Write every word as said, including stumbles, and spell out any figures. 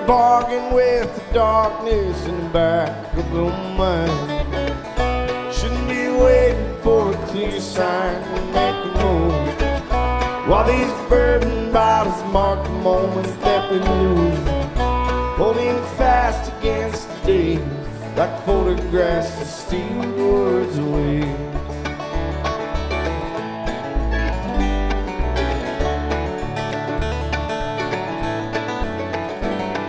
bargain with the darkness in the back of the mind. Shouldn't be waiting for a clear sign to make a move, while these bourbon bottles mark the moments that we lose, holding fast against the days like photographs that steal words away.